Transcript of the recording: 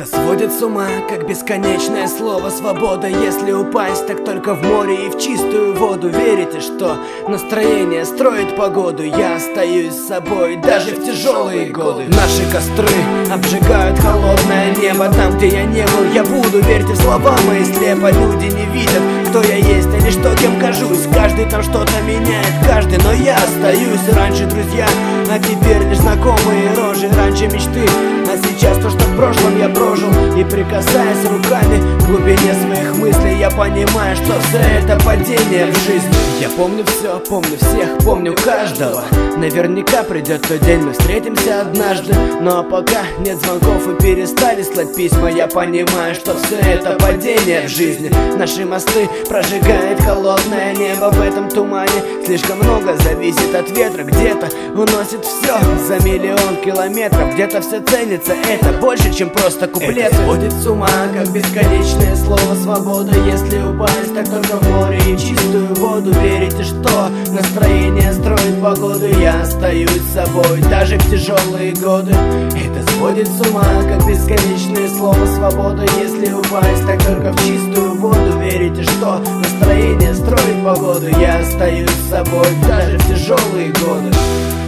Это сводит с ума, как бесконечное слово свобода. Если упасть, так только в море и в чистую воду. Верите, что настроение строит погоду? Я остаюсь с собой даже в тяжелые годы. Наши костры обжигают холодное небо. Там, где я не был, я буду. Верьте в слова мои слепо. Люди не видят, кто я есть, а лишь то, кем кажусь. Каждый там что-то меняет, каждый, но я остаюсь. Раньше друзья, а теперь лишь знакомые рожи. Раньше мечты, а сейчас то, что в прошлом я прожил. И прикасаясь руками к глубине своих мыслей, я понимаю, что все это падение в жизни. Я помню все, помню всех, помню каждого. Наверняка придет тот день, мы встретимся однажды. Но пока нет звонков и перестали слать письма, я понимаю, что все это падение в жизни. Наши мосты прожигает холодное небо в этом тумане. Слишком много зависит от ветра. Где-то уносит все за миллион километров. Где-то все ценится, это больше, чем просто куплет. Это сводит с ума, как бесконечное слово свобода. Если упасть, так только в море и чистую воду. Верите, что настроение строит погоду? Я остаюсь с собой даже в тяжелые годы. Это сводит с ума, как бесконечное слово свобода. Если упасть, так только в чистую воду. Верите, что настроение строит погоду? Я остаюсь с собой даже в тяжелые годы.